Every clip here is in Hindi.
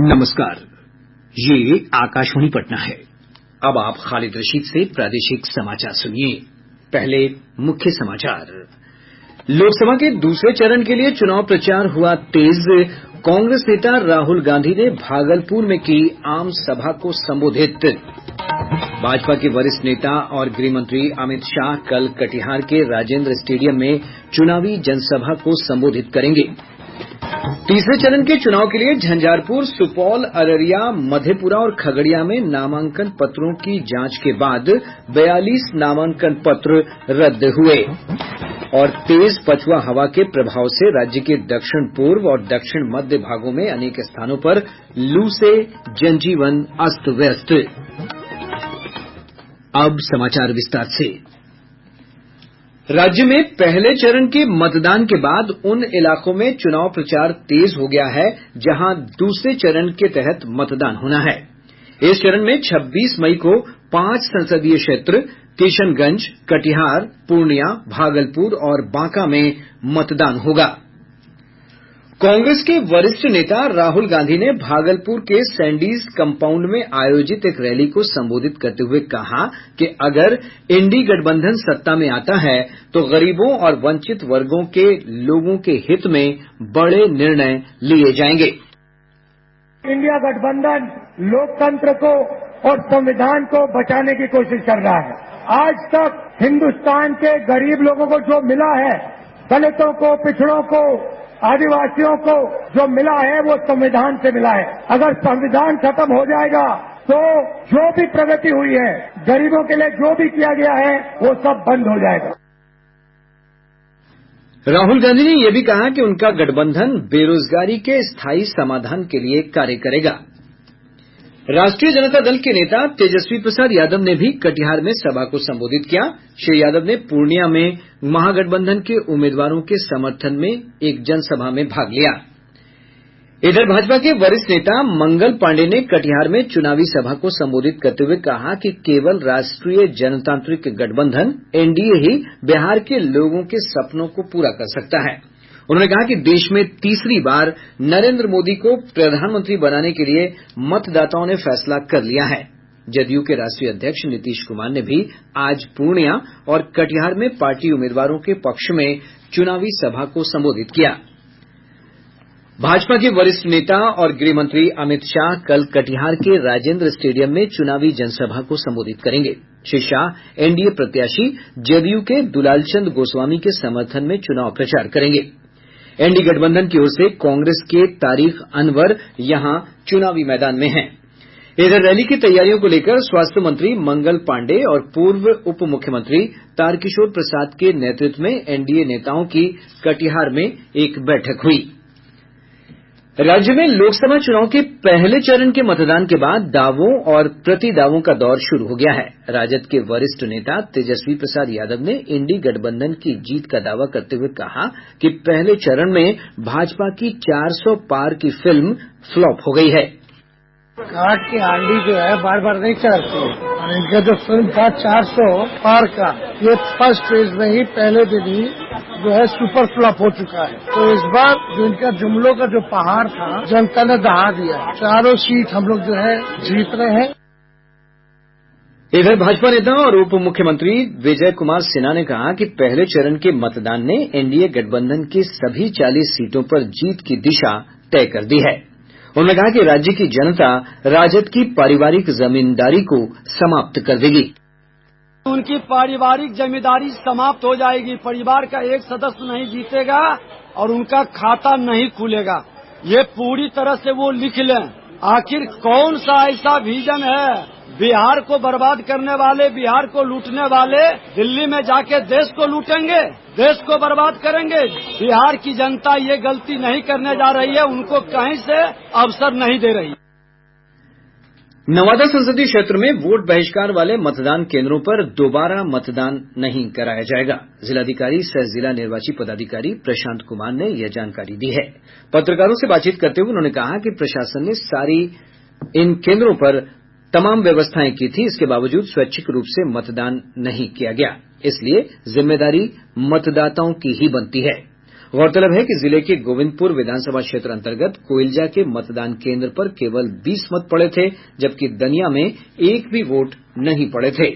नमस्कार, ये आकाशवाणी पटना है। अब आप खालिद रशीद से प्रादेशिक समाचार सुनिए। पहले मुख्य समाचार। लोकसभा के दूसरे चरण के लिए चुनाव प्रचार हुआ तेज। कांग्रेस नेता राहुल गांधी ने भागलपुर में की आम सभा को संबोधित। भाजपा के वरिष्ठ नेता और गृह मंत्री अमित शाह कल कटिहार के राजेंद्र स्टेडियम में चुनावी जनसभा को संबोधित करेंगे। तीसरे चरण के चुनाव के लिए झंझारपुर, सुपौल, अररिया, मधेपुरा और खगड़िया में नामांकन पत्रों की जांच के बाद 42 नामांकन पत्र रद्द हुए। और तेज पछुआ हवा के प्रभाव से राज्य के दक्षिण पूर्व और दक्षिण मध्य भागों में अनेक स्थानों पर लू से जनजीवन अस्त व्यस्त। अब समाचार विस्तार से। राज्य में पहले चरण के मतदान के बाद उन इलाकों में चुनाव प्रचार तेज हो गया है जहां दूसरे चरण के तहत मतदान होना है। इस चरण में 26 मई को 5 संसदीय क्षेत्र किशनगंज, कटिहार, पूर्णिया, भागलपुर और बांका में मतदान होगा। कांग्रेस के वरिष्ठ नेता राहुल गांधी ने भागलपुर के सैंडीज कंपाउंड में आयोजित एक रैली को संबोधित करते हुए कहा कि अगर इंडी गठबंधन सत्ता में आता है तो गरीबों और वंचित वर्गों के लोगों के हित में बड़े निर्णय लिए जाएंगे। इंडिया गठबंधन लोकतंत्र को और संविधान को बचाने की कोशिश कर रहा है। आज तक हिन्दुस्तान के गरीब लोगों को जो मिला है, दलितों को, पिछड़ों को, आदिवासियों को जो मिला है वो संविधान से मिला है। अगर संविधान खत्म हो जाएगा तो जो भी प्रगति हुई है, गरीबों के लिए जो भी किया गया है, वो सब बंद हो जाएगा। राहुल गांधी ने यह भी कहा कि उनका गठबंधन बेरोजगारी के स्थायी समाधान के लिए कार्य करेगा। राष्ट्रीय जनता दल के नेता तेजस्वी प्रसाद यादव ने भी कटिहार में सभा को संबोधित किया। श्री यादव ने पूर्णिया में महागठबंधन के उम्मीदवारों के समर्थन में एक जनसभा में भाग लिया। इधर भाजपा के वरिष्ठ नेता मंगल पांडेय ने कटिहार में चुनावी सभा को संबोधित करते हुए कहा कि केवल राष्ट्रीय जनतांत्रिक गठबंधन एनडीए ही बिहार के लोगों के सपनों को पूरा कर सकता है। उन्होंने कहा कि देश में तीसरी बार नरेंद्र मोदी को प्रधानमंत्री बनाने के लिए मतदाताओं ने फैसला कर लिया है। जदयू के राष्ट्रीय अध्यक्ष नीतीश कुमार ने भी आज पूर्णिया और कटिहार में पार्टी उम्मीदवारों के पक्ष में चुनावी सभा को संबोधित किया। भाजपा के वरिष्ठ नेता और गृह मंत्री अमित शाह कल कटिहार के राजेंद्र स्टेडियम में चुनावी जनसभा को संबोधित करेंगे। श्री शाह एनडीए प्रत्याशी जदयू के दुलालचंद गोस्वामी के समर्थन में चुनाव प्रचार करेंगे। एनडीए गठबंधन की ओर से कांग्रेस के तारिक अनवर यहां चुनावी मैदान में हैं। इधर रैली की तैयारियों को लेकर स्वास्थ्य मंत्री मंगल पांडेय और पूर्व उप मुख्यमंत्री तारकिशोर प्रसाद के नेतृत्व में एनडीए नेताओं की कटिहार में एक बैठक हुई। राज्य में लोकसभा चुनाव के पहले चरण के मतदान के बाद दावों और प्रतिदावों का दौर शुरू हो गया है। राजद के वरिष्ठ नेता तेजस्वी प्रसाद यादव ने इंडी गठबंधन की जीत का दावा करते हुए कहा कि पहले चरण में भाजपा की 400 पार की फिल्म फ्लॉप हो गई है। काट की हांडी जो है बार बार नहीं चढ़ती और इनका जो फिल्म था 400 पार का, ये फर्स्ट फेज में ही पहले दिन ही जो है सुपर फ्लॉप हो चुका है। तो इस बार जो इनका जुमलों का जो पहाड़ था जनता ने दहा दिया। चारों सीट हम लोग जो है जीत रहे हैं। इधर भाजपा नेता और उप मुख्यमंत्री विजय कुमार सिन्हा ने कहा कि पहले चरण के मतदान ने एनडीए गठबंधन की सभी 40 सीटों पर जीत की दिशा तय कर दी है। उन्होंने कहा कि राज्य की जनता राजद की पारिवारिक जमींदारी को समाप्त कर देगी। उनकी पारिवारिक जमींदारी समाप्त हो जाएगी। परिवार का एक सदस्य नहीं जीतेगा और उनका खाता नहीं खुलेगा। ये पूरी तरह से वो लिख लें। आखिर कौन सा ऐसा विजन है? बिहार को बर्बाद करने वाले, बिहार को लूटने वाले दिल्ली में जाके देश को लूटेंगे, देश को बर्बाद करेंगे। बिहार की जनता ये गलती नहीं करने जा रही है, उनको कहीं से अवसर नहीं दे रही। नवादा संसदीय क्षेत्र में वोट बहिष्कार वाले मतदान केंद्रों पर दोबारा मतदान नहीं कराया जाएगा। जिलाधिकारी सह जिला निर्वाची पदाधिकारी प्रशांत कुमार ने यह जानकारी दी है। पत्रकारों से बातचीत करते हुए उन्होंने कहा कि प्रशासन ने सारी इन केंद्रों पर तमाम व्यवस्थाएं की थी, इसके बावजूद स्वैच्छिक रूप से मतदान नहीं किया गया, इसलिए जिम्मेदारी मतदाताओं की ही बनती है। गौरतलब है कि जिले के गोविंदपुर विधानसभा क्षेत्र अंतर्गत कोइलजा के मतदान केंद्र पर केवल 20 मत पड़े थे, जबकि दनिया में एक भी वोट नहीं पड़े थे।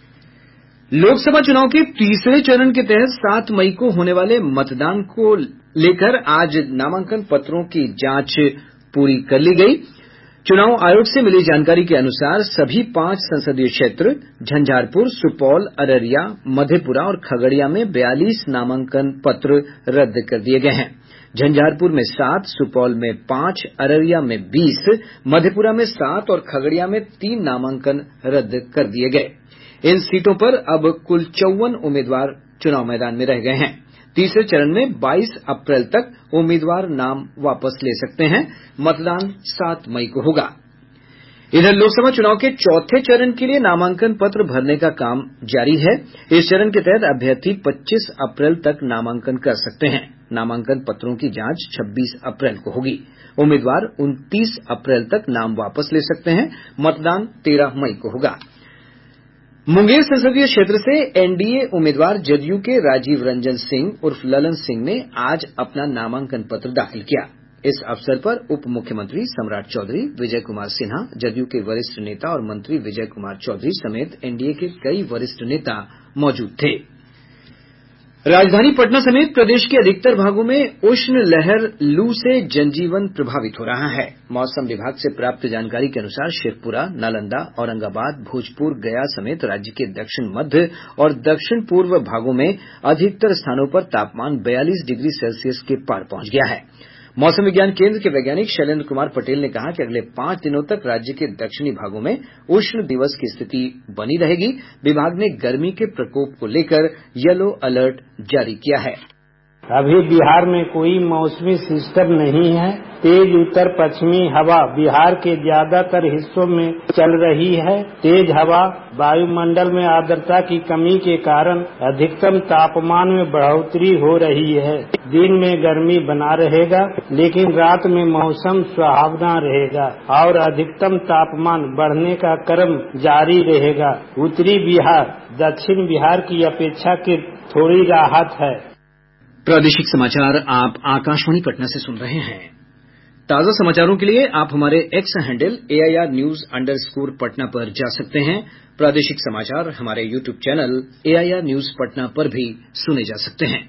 लोकसभा चुनाव के तीसरे चरण के तहत 7 मई को होने वाले मतदान को लेकर आज नामांकन पत्रों की जांच पूरी कर ली गई। चुनाव आयोग से मिली जानकारी के अनुसार सभी 5 संसदीय क्षेत्र झंझारपुर, सुपौल, अररिया, मधेपुरा और खगड़िया में 42 नामांकन पत्र रद्द कर दिए गए हैं। झंझारपुर में 7, सुपौल में 5, अररिया में 20, मधेपुरा में 7 और खगड़िया में 3 नामांकन रद्द कर दिए गए। इन सीटों पर अब कुल 54 उम्मीदवार चुनाव मैदान में रह गए हैं। तीसरे चरण में 22 अप्रैल तक उम्मीदवार नाम वापस ले सकते हैं। मतदान 7 मई को होगा। इधर लोकसभा चुनाव के चौथे चरण के लिए नामांकन पत्र भरने का काम जारी है। इस चरण के तहत अभ्यर्थी 25 अप्रैल तक नामांकन कर सकते हैं। नामांकन पत्रों की जांच 26 अप्रैल को होगी। उम्मीदवार 29 अप्रैल तक नाम वापस ले सकते हैं। मतदान 13 मई को होगा। मुंगेर संसदीय क्षेत्र से एनडीए उम्मीदवार जदयू के राजीव रंजन सिंह उर्फ ललन सिंह ने आज अपना नामांकन पत्र दाखिल किया। इस अवसर पर उप मुख्यमंत्री सम्राट चौधरी, विजय कुमार सिन्हा, जदयू के वरिष्ठ नेता और मंत्री विजय कुमार चौधरी समेत एनडीए के कई वरिष्ठ नेता मौजूद थे। राजधानी पटना समेत प्रदेश के अधिकतर भागों में उष्ण लहर लू से जनजीवन प्रभावित हो रहा है। मौसम विभाग से प्राप्त जानकारी के अनुसार शेखपुरा, नालंदा, औरंगाबाद, भोजपुर, गया समेत राज्य के दक्षिण मध्य और दक्षिण पूर्व भागों में अधिकतर स्थानों पर तापमान 42 डिग्री सेल्सियस के पार पहुंच गया है। मौसम विज्ञान केंद्र के वैज्ञानिक शैलेंद्र कुमार पटेल ने कहा कि अगले 5 दिनों तक राज्य के दक्षिणी भागों में उष्ण दिवस की स्थिति बनी रहेगी। विभाग ने गर्मी के प्रकोप को लेकर येलो अलर्ट जारी किया है। अभी बिहार में कोई मौसमी सिस्टम नहीं है। तेज उत्तर पश्चिमी हवा बिहार के ज्यादातर हिस्सों में चल रही है। तेज हवा, वायुमंडल में आर्द्रता की कमी के कारण अधिकतम तापमान में बढ़ोतरी हो रही है। दिन में गर्मी बना रहेगा, लेकिन रात में मौसम सुहावना रहेगा और अधिकतम तापमान बढ़ने का क्रम जारी रहेगा। उत्तरी बिहार, दक्षिण बिहार की अपेक्षा की थोड़ी राहत है। प्रादेशिक समाचार आप आकाशवाणी पटना से सुन रहे हैं। ताजा समाचारों के लिए आप हमारे एक्स हैंडल AIR_News_ पटना पर जा सकते हैं। प्रादेशिक समाचार हमारे YouTube channel AIR News Patna पर भी सुने जा सकते हैं।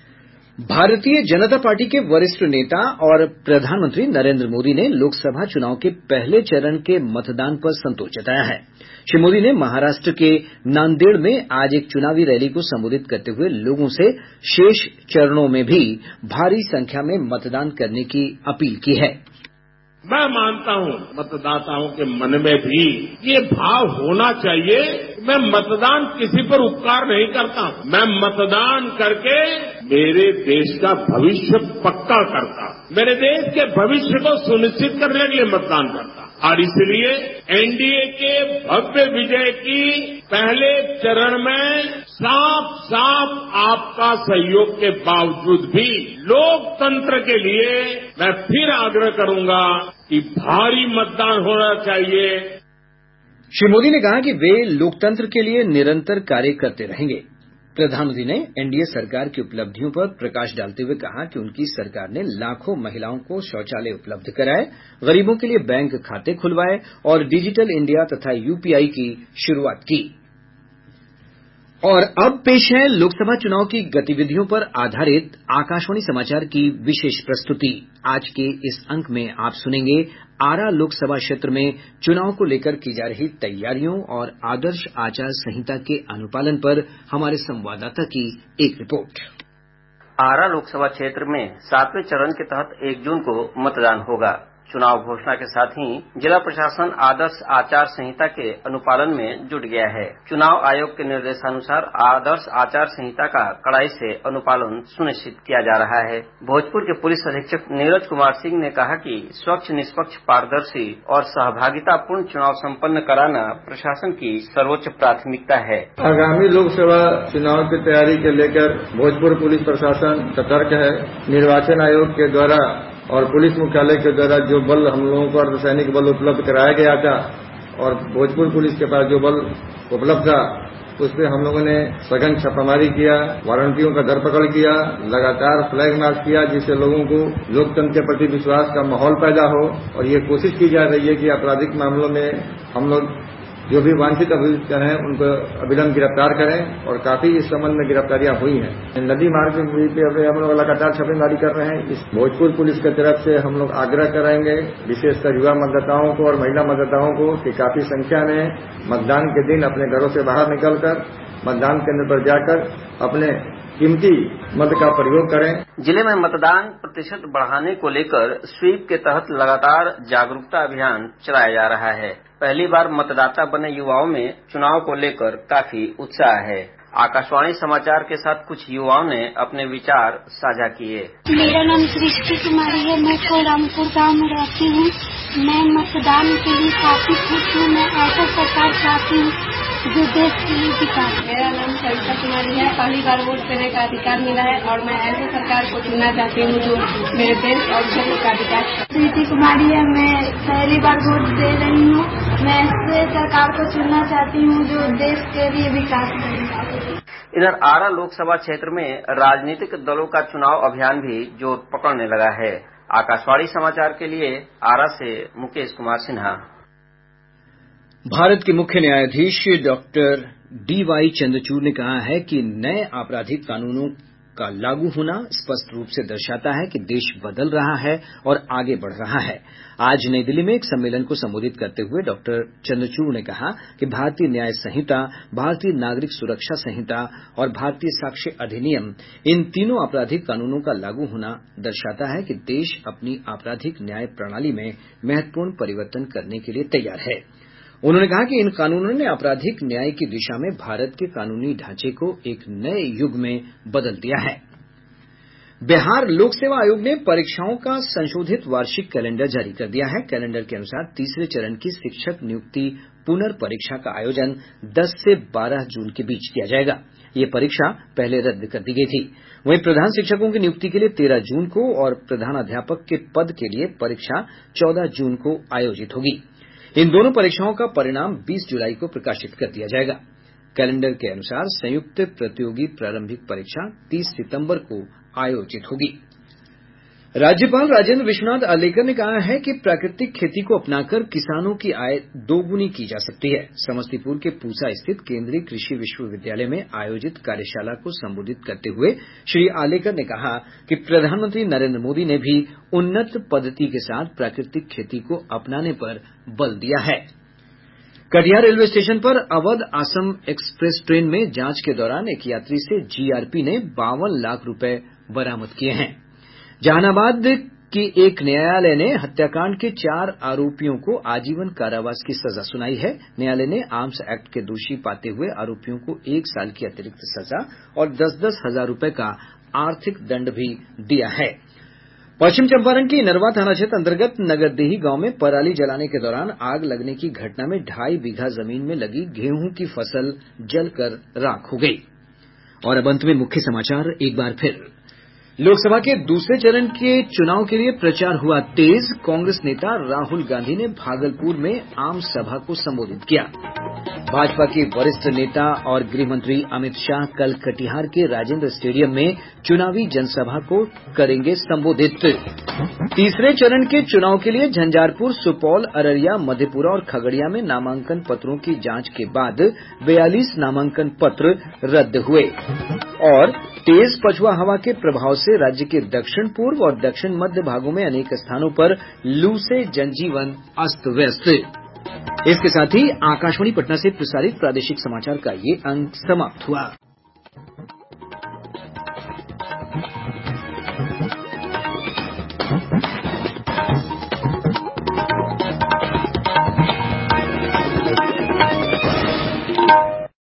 भारतीय जनता पार्टी के वरिष्ठ नेता और प्रधानमंत्री नरेंद्र मोदी ने लोकसभा चुनाव के पहले चरण के मतदान पर संतोष जताया है। श्री मोदी ने महाराष्ट्र के नांदेड़ में आज एक चुनावी रैली को संबोधित करते हुए लोगों से शेष चरणों में भी भारी संख्या में मतदान करने की अपील की है। मैं मानता हूं मतदाताओं के मन में भी ये भाव होना चाहिए। मैं मतदान किसी पर उपकार नहीं करता, मैं मतदान करके मेरे देश का भविष्य पक्का करता, मेरे देश के भविष्य को सुनिश्चित करने के लिए मतदान करता। और इसलिए एनडीए के भव्य विजय की पहले चरण में साफ साफ आपका सहयोग के बावजूद भी लोकतंत्र के लिए मैं फिर आग्रह करूंगा कि भारी मतदान होना चाहिए। श्री मोदी ने कहा कि वे लोकतंत्र के लिए निरंतर कार्य करते रहेंगे। प्रधानमंत्री ने एनडीए सरकार की उपलब्धियों पर प्रकाश डालते हुए कहा कि उनकी सरकार ने लाखों महिलाओं को शौचालय उपलब्ध कराए, गरीबों के लिए बैंक खाते खुलवाए और डिजिटल इंडिया तथा यूपीआई की शुरुआत की। और अब पेश है लोकसभा चुनाव की गतिविधियों पर आधारित आकाशवाणी समाचार की विशेष प्रस्तुति। आज के इस अंक में आप सुनेंगे आरा लोकसभा क्षेत्र में चुनाव को लेकर की जा रही तैयारियों और आदर्श आचार संहिता के अनुपालन पर हमारे संवाददाता की एक रिपोर्ट। आरा लोकसभा क्षेत्र में 7वें चरण के तहत 1 जून को मतदान होगा। चुनाव घोषणा के साथ ही जिला प्रशासन आदर्श आचार संहिता के अनुपालन में जुट गया है। चुनाव आयोग के निर्देशानुसार आदर्श आचार संहिता का कड़ाई से अनुपालन सुनिश्चित किया जा रहा है। भोजपुर के पुलिस अधीक्षक नीरज कुमार सिंह ने कहा कि स्वच्छ, निष्पक्ष, पारदर्शी और सहभागितापूर्ण चुनाव संपन्न कराना प्रशासन की सर्वोच्च प्राथमिकता है। आगामी लोकसभा चुनाव की तैयारी के लेकर भोजपुर पुलिस प्रशासन सतर्क है। निर्वाचन आयोग के द्वारा और पुलिस मुख्यालय के द्वारा जो बल हम लोगों को अर्धसैनिक बल उपलब्ध कराया गया था और भोजपुर पुलिस के पास जो बल उपलब्ध था उस पर हम लोगों ने सघन छापामारी किया, वारंटियों का धरपकड़ किया, लगातार फ्लैग मार्च किया, जिससे लोगों को लोकतंत्र के प्रति विश्वास का माहौल पैदा हो। और ये कोशिश की जा रही है कि आपराधिक मामलों में हम लोग जो भी वांछित अभियुक्त हैं उनको अविलंब गिरफ्तार करें, और काफी इस संबंध में गिरफ्तारियां हुई हैं। नदी मार्ग पे हम लोग लगातार छापेमारी कर रहे हैं। इस भोजपुर पुलिस की तरफ से हम लोग आग्रह करेंगे, विशेषकर युवा मतदाताओं को और महिला मतदाताओं को, कि काफी संख्या में मतदान के दिन अपने घरों से बाहर निकलकर मतदान केंद्र पर जाकर अपने कीमती मत का प्रयोग करें। जिले में मतदान प्रतिशत बढ़ाने को लेकर स्वीप के तहत लगातार जागरूकता अभियान चलाया जा रहा है। पहली बार मतदाता बने युवाओं में चुनाव को लेकर काफी उत्साह है। आकाशवाणी समाचार के साथ कुछ युवाओं ने अपने विचार साझा किए। मेरा नाम सृष्टि कुमारी है, मैं कोरामपुर गांव में रहती हूँ। मैं मतदान के लिए काफी खुश हूँ। मैं ऐसा सरकार चाहती हूँ जो देश के लिए विकास। मेरा नाम सविता कुमारी है, पहली बार वोट देने का अधिकार मिला है और मैं ऐसे सरकार को चुनना चाहती हूँ जो मेरे देश और क्षेत्र का विकास। सृष्टि कुमारी है, मैं पहली बार वोट दे रही हूँ। मैं ऐसे सरकार को चुनना चाहती हूँ जो देश के लिए विकास करे। इधर आरा लोकसभा क्षेत्र में राजनीतिक दलों का चुनाव अभियान भी जोर पकड़ने लगा है। आकाशवाणी समाचार के लिए आरा से मुकेश कुमार सिन्हा। भारत के मुख्य न्यायाधीश डॉक्टर D.Y. चंद्रचूड़ ने कहा है कि नए आपराधिक कानूनों का लागू होना स्पष्ट रूप से दर्शाता है कि देश बदल रहा है और आगे बढ़ रहा है। आज नई दिल्ली में एक सम्मेलन को संबोधित करते हुए डॉक्टर चंद्रचूड़ ने कहा कि भारतीय न्याय संहिता, भारतीय नागरिक सुरक्षा संहिता और भारतीय साक्ष्य अधिनियम, इन तीनों आपराधिक कानूनों का लागू होना दर्शाता है कि देश अपनी आपराधिक न्याय प्रणाली में महत्वपूर्ण परिवर्तन करने के लिए तैयार है। उन्होंने कहा कि इन कानूनों ने आपराधिक न्याय की दिशा में भारत के कानूनी ढांचे को एक नए युग में बदल दिया है। बिहार लोक सेवा आयोग ने परीक्षाओं का संशोधित वार्षिक कैलेंडर जारी कर दिया है। कैलेंडर के अनुसार तीसरे चरण की शिक्षक नियुक्ति पुनर्परीक्षा का आयोजन 10 से 12 जून के बीच किया जाएगा। ये परीक्षा पहले रद्द कर दी गई थी। वहीं प्रधान शिक्षकों की नियुक्ति के लिए 13 जून को और प्रधानाध्यापक के पद के लिए परीक्षा 14 जून को आयोजित होगी। इन दोनों परीक्षाओं का परिणाम 20 जुलाई को प्रकाशित कर दिया जाएगा। कैलेंडर के अनुसार संयुक्त प्रतियोगी प्रारंभिक परीक्षा 30 सितंबर को आयोजित होगी। राज्यपाल राजेंद्र विश्वनाथ आर्लेकर ने कहा है कि प्राकृतिक खेती को अपनाकर किसानों की आय दोगुनी की जा सकती है। समस्तीपुर के पूसा स्थित केंद्रीय कृषि विश्वविद्यालय में आयोजित कार्यशाला को संबोधित करते हुए श्री आर्लेकर ने कहा कि प्रधानमंत्री नरेंद्र मोदी ने भी उन्नत पद्धति के साथ प्राकृतिक खेती को अपनाने पर बल दिया है। कटिहार रेलवे स्टेशन पर अवध असम एक्सप्रेस ट्रेन में जांच के दौरान एक यात्री से जीआरपी ने 52 लाख रुपए बरामद किए हैं। जहानाबाद की एक न्यायालय ने हत्याकांड के 4 आरोपियों को आजीवन कारावास की सजा सुनाई है। न्यायालय ने आर्म्स एक्ट के दोषी पाते हुए आरोपियों को 1 साल की अतिरिक्त सजा और 10-10 हजार रुपए का आर्थिक दंड भी दिया है। पश्चिम चंपारण के इनरवा थाना क्षेत्र अंतर्गत नगरदेही गांव में पराली जलाने के दौरान आग लगने की घटना में 2.5 बीघा जमीन में लगी गेहूं की फसल जलकर राख हो गई। और अब अंत में मुख्य समाचार एक बार फिर। लोकसभा के दूसरे चरण के चुनाव के लिए प्रचार हुआ तेज। कांग्रेस नेता राहुल गांधी ने भागलपुर में आम सभा को संबोधित किया। भाजपा के वरिष्ठ नेता और गृह मंत्री अमित शाह कल कटिहार के राजेंद्र स्टेडियम में चुनावी जनसभा को करेंगे संबोधित। तीसरे चरण के चुनाव के लिए झंझारपुर, सुपौल, अररिया, मधेपुरा और खगड़िया में नामांकन पत्रों की जांच के बाद 42 नामांकन पत्र रद्द हुए। और तेज पछुआ हवा के प्रभाव से राज्य के दक्षिण पूर्व और दक्षिण मध्य भागों में अनेक स्थानों पर लू से जनजीवन अस्त व्यस्त। इसके साथ ही आकाशवाणी पटना से प्रसारित प्रादेशिक समाचार का ये अंक समाप्त हुआ।